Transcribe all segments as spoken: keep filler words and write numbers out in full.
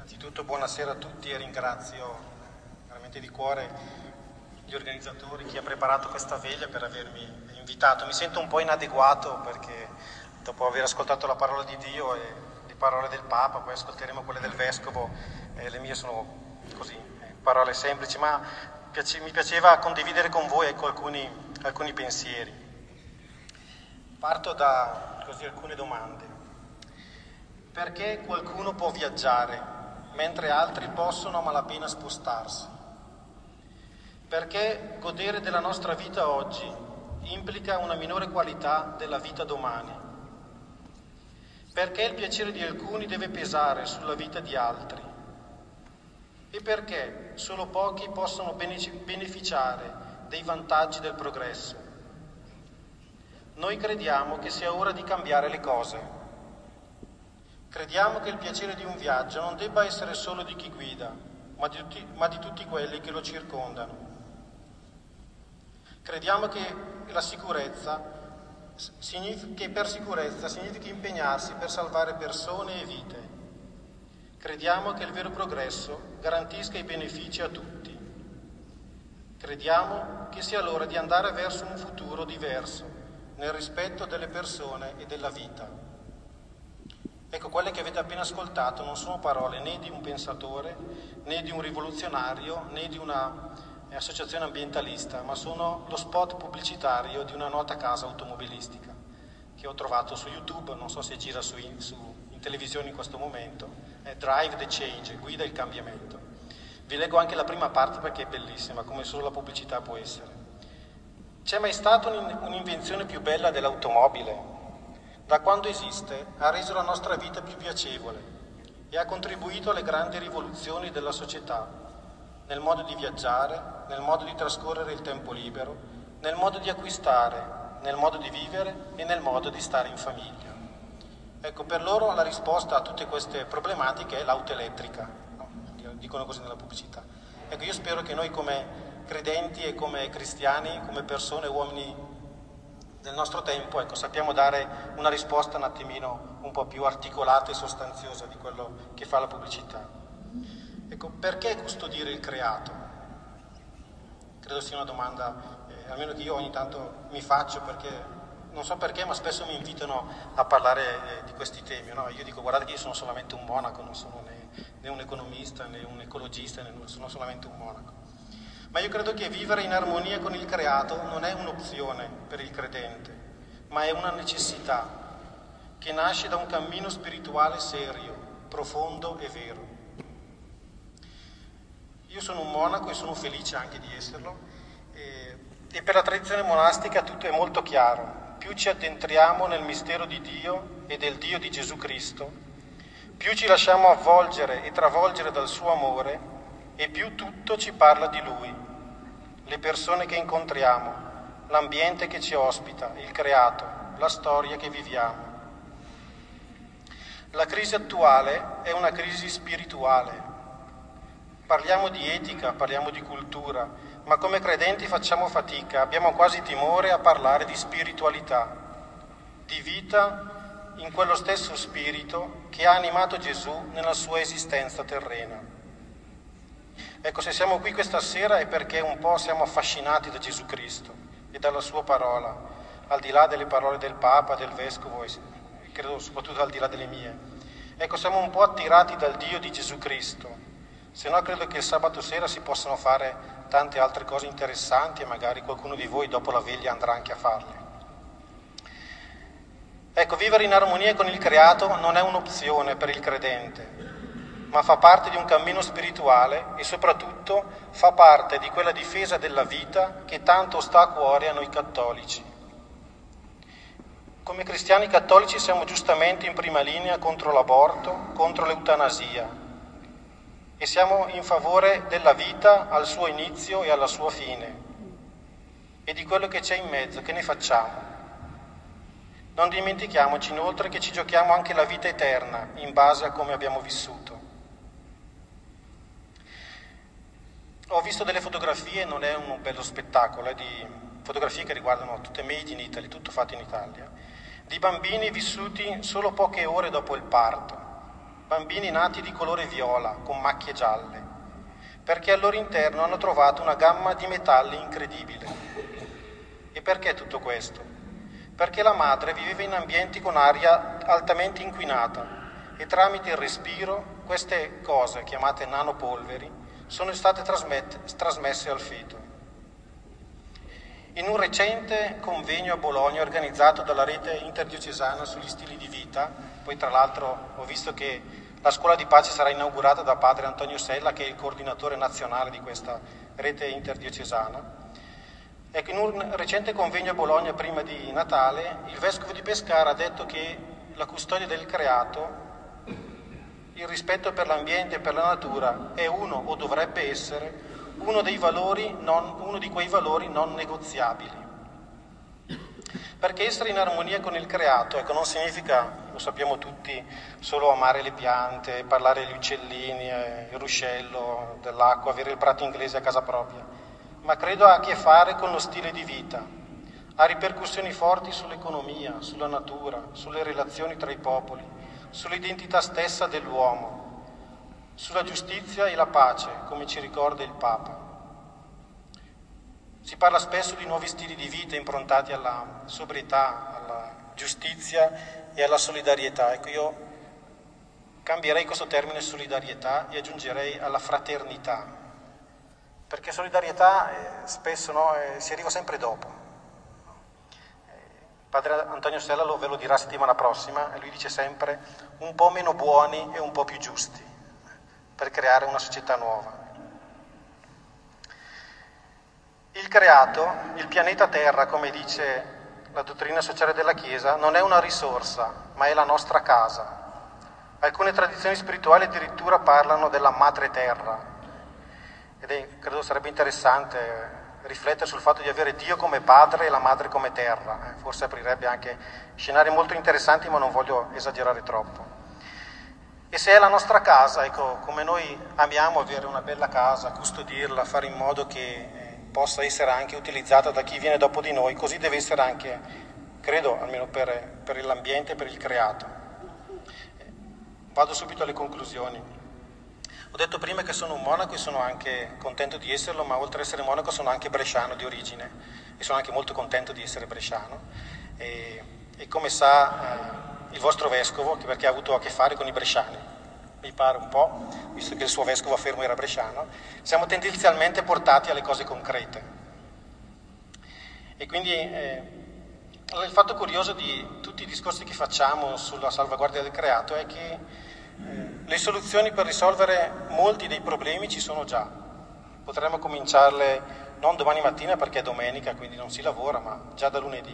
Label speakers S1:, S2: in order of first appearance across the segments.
S1: Innanzitutto buonasera a tutti e ringrazio veramente di cuore gli organizzatori, chi ha preparato questa veglia per avermi invitato. Mi sento un po' inadeguato perché dopo aver ascoltato la parola di Dio e le parole del Papa, poi ascolteremo quelle del Vescovo, eh, le mie sono così, eh, parole semplici, ma piace, mi piaceva condividere con voi ecco, alcuni, alcuni pensieri. Parto da così, alcune domande. Perché qualcuno può viaggiare mentre altri possono a malapena spostarsi? Perché godere della nostra vita oggi implica una minore qualità della vita domani? Perché il piacere di alcuni deve pesare sulla vita di altri? E perché solo pochi possono beneficiare dei vantaggi del progresso? Noi crediamo che sia ora di cambiare le cose. Crediamo che il piacere di un viaggio non debba essere solo di chi guida, ma di tutti, ma di tutti quelli che lo circondano. Crediamo che la sicurezza, che per sicurezza significa impegnarsi per salvare persone e vite. Crediamo che il vero progresso garantisca i benefici a tutti. Crediamo che sia l'ora di andare verso un futuro diverso, nel rispetto delle persone e della vita. Ecco, quelle che avete appena ascoltato non sono parole né di un pensatore, né di un rivoluzionario, né di un'associazione ambientalista, ma sono lo spot pubblicitario di una nota casa automobilistica che ho trovato su YouTube, non so se gira su, in, su, in televisione in questo momento, è Drive the Change, guida il cambiamento. Vi leggo anche la prima parte perché è bellissima, come solo la pubblicità può essere. C'è mai stata un'invenzione più bella dell'automobile? Da quando esiste ha reso la nostra vita più piacevole e ha contribuito alle grandi rivoluzioni della società, nel modo di viaggiare, nel modo di trascorrere il tempo libero, nel modo di acquistare, nel modo di vivere e nel modo di stare in famiglia. Ecco, per loro la risposta a tutte queste problematiche è l'auto elettrica, no? Dicono così nella pubblicità. Ecco, io spero che noi come credenti e come cristiani, come persone, uomini del nostro tempo, ecco, sappiamo dare una risposta un attimino un po' più articolata e sostanziosa di quello che fa la pubblicità. Ecco, perché custodire il creato? Credo sia una domanda, eh, almeno che io ogni tanto mi faccio, perché non so perché, ma spesso mi invitano a parlare eh, di questi temi, no? Io dico, guardate che io sono solamente un monaco, non sono né, né un economista, né un ecologista, né, sono solamente un monaco. Ma io credo che vivere in armonia con il creato non è un'opzione per il credente, ma è una necessità che nasce da un cammino spirituale serio, profondo e vero. Io sono un monaco e sono felice anche di esserlo, e, e per la tradizione monastica tutto è molto chiaro. Più ci addentriamo nel mistero di Dio e del Dio di Gesù Cristo, più ci lasciamo avvolgere e travolgere dal suo amore, e più tutto ci parla di Lui, le persone che incontriamo, l'ambiente che ci ospita, il creato, la storia che viviamo. La crisi attuale è una crisi spirituale. Parliamo di etica, parliamo di cultura, ma come credenti facciamo fatica, abbiamo quasi timore a parlare di spiritualità, di vita in quello stesso spirito che ha animato Gesù nella sua esistenza terrena. Ecco, se siamo qui questa sera è perché un po' siamo affascinati da Gesù Cristo e dalla sua parola, al di là delle parole del Papa, del Vescovo e credo soprattutto al di là delle mie. Ecco, siamo un po' attirati dal Dio di Gesù Cristo, se no credo che il sabato sera si possano fare tante altre cose interessanti e magari qualcuno di voi dopo la veglia andrà anche a farle. Ecco, vivere in armonia con il creato non è un'opzione per il credente, ma fa parte di un cammino spirituale e soprattutto fa parte di quella difesa della vita che tanto sta a cuore a noi cattolici. Come cristiani cattolici siamo giustamente in prima linea contro l'aborto, contro l'eutanasia e siamo in favore della vita al suo inizio e alla sua fine e di quello che c'è in mezzo, che ne facciamo. Non dimentichiamoci inoltre che ci giochiamo anche la vita eterna in base a come abbiamo vissuto. Ho visto delle fotografie, non è un bello spettacolo, è di fotografie che riguardano tutte made in Italy, tutto fatto in Italia, di bambini vissuti solo poche ore dopo il parto. bambini nati di colore viola, con macchie gialle, perché al loro interno hanno trovato una gamma di metalli incredibile. E perché tutto questo? Perché la madre viveva in ambienti con aria altamente inquinata e tramite il respiro queste cose, chiamate nanopolveri, sono state trasmesse al feto. In un recente convegno a Bologna organizzato dalla rete interdiocesana sugli stili di vita, poi tra l'altro ho visto che la scuola di pace sarà inaugurata da padre Antonio Sella, che è il coordinatore nazionale di questa rete interdiocesana. Ecco, in un recente convegno a Bologna prima di Natale, il vescovo di Pescara ha detto che la custodia del creato, il rispetto per l'ambiente e per la natura è uno, o dovrebbe essere, uno dei valori non, uno di quei valori non negoziabili. Perché essere in armonia con il creato, ecco, non significa, lo sappiamo tutti, solo amare le piante, parlare agli uccellini, eh, il ruscello dell'acqua, avere il prato inglese a casa propria, ma credo ha a che fare con lo stile di vita, ha ripercussioni forti sull'economia, sulla natura, sulle relazioni tra i popoli, sull'identità stessa dell'uomo, sulla giustizia e la pace, come ci ricorda il Papa. Si parla spesso di nuovi stili di vita improntati alla sobrietà, alla giustizia e alla solidarietà. Ecco, io cambierei questo termine solidarietà e aggiungerei alla fraternità, perché solidarietà eh, spesso no, eh, si arriva sempre dopo. Padre Antonio Sella lo, ve lo dirà settimana prossima, e lui dice sempre un po' meno buoni e un po' più giusti, per creare una società nuova. Il creato, il pianeta Terra, come dice la dottrina sociale della Chiesa, non è una risorsa, ma è la nostra casa. Alcune tradizioni spirituali addirittura parlano della madre terra, ed è, credo sarebbe interessante riflettere sul fatto di avere Dio come padre e la madre come terra. Eh, forse aprirebbe anche scenari molto interessanti, ma non voglio esagerare troppo. E se è la nostra casa, ecco, come noi amiamo avere una bella casa, custodirla, fare in modo che eh, possa essere anche utilizzata da chi viene dopo di noi, così deve essere anche, credo, almeno per, per l'ambiente e per il creato. Eh, vado subito alle conclusioni. Ho detto prima che sono un monaco e sono anche contento di esserlo, ma oltre ad essere monaco sono anche bresciano di origine e sono anche molto contento di essere bresciano. E, e come sa eh, il vostro vescovo, perché ha avuto a che fare con i bresciani, mi pare un po', visto che il suo vescovo a Fermo era bresciano, siamo tendenzialmente portati alle cose concrete. E quindi eh, il fatto curioso di tutti i discorsi che facciamo sulla salvaguardia del creato è che le soluzioni per risolvere molti dei problemi ci sono già. Potremmo cominciarle non domani mattina perché è domenica, quindi non si lavora, ma già da lunedì.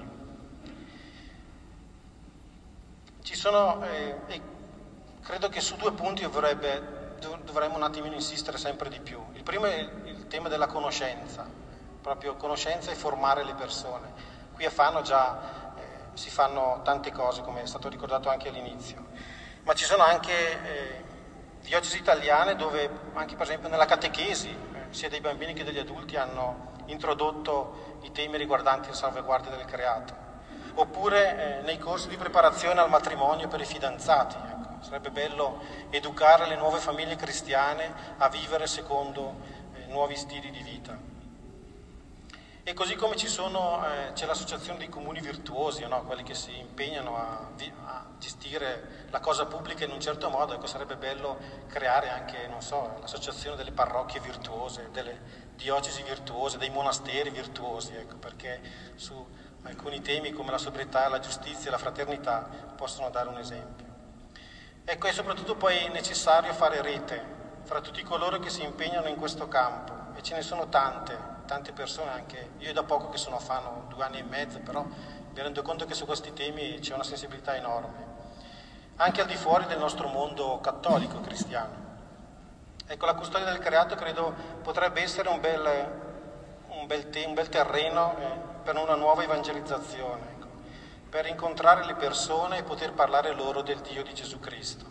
S1: Ci sono, eh, e credo che su due punti dovrebbe, dovremmo un attimino insistere sempre di più. Il primo è il, il tema della conoscenza, proprio conoscenza e formare le persone. Qui a Fano già eh, si fanno tante cose, come è stato ricordato anche all'inizio. Ma ci sono anche eh, diocesi italiane dove, anche per esempio nella catechesi, eh, sia dei bambini che degli adulti hanno introdotto i temi riguardanti la salvaguardia del creato. Oppure eh, nei corsi di preparazione al matrimonio per i fidanzati. Ecco, sarebbe bello educare le nuove famiglie cristiane a vivere secondo eh, nuovi stili di vita. E così come ci sono, eh, c'è l'associazione dei comuni virtuosi, no? Quelli che si impegnano a, a gestire la cosa pubblica in un certo modo. Ecco, sarebbe bello creare anche, non so, l'associazione delle parrocchie virtuose, delle diocesi virtuose, dei monasteri virtuosi, ecco, perché su alcuni temi come la sobrietà, la giustizia e la fraternità possono dare un esempio. Ecco, è soprattutto poi necessario fare rete fra tutti coloro che si impegnano in questo campo, e ce ne sono tante, tante persone, anche io da poco che sono a Fano, due anni e mezzo, però mi rendo conto che su questi temi c'è una sensibilità enorme, anche al di fuori del nostro mondo cattolico, cristiano. Ecco, la custodia del creato credo potrebbe essere un bel, un bel, te, un bel terreno eh, per una nuova evangelizzazione, ecco, per incontrare le persone e poter parlare loro del Dio di Gesù Cristo.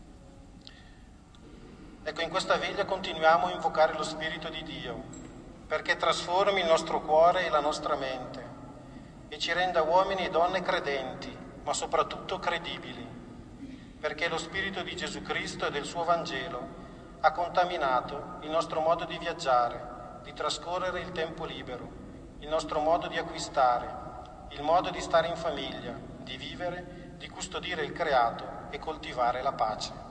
S1: Ecco, in questa veglia continuiamo a invocare lo Spirito di Dio, perché trasformi il nostro cuore e la nostra mente e ci renda uomini e donne credenti, ma soprattutto credibili, perché lo Spirito di Gesù Cristo e del suo Vangelo ha contaminato il nostro modo di viaggiare, di trascorrere il tempo libero, il nostro modo di acquistare, il modo di stare in famiglia, di vivere, di custodire il creato e coltivare la pace.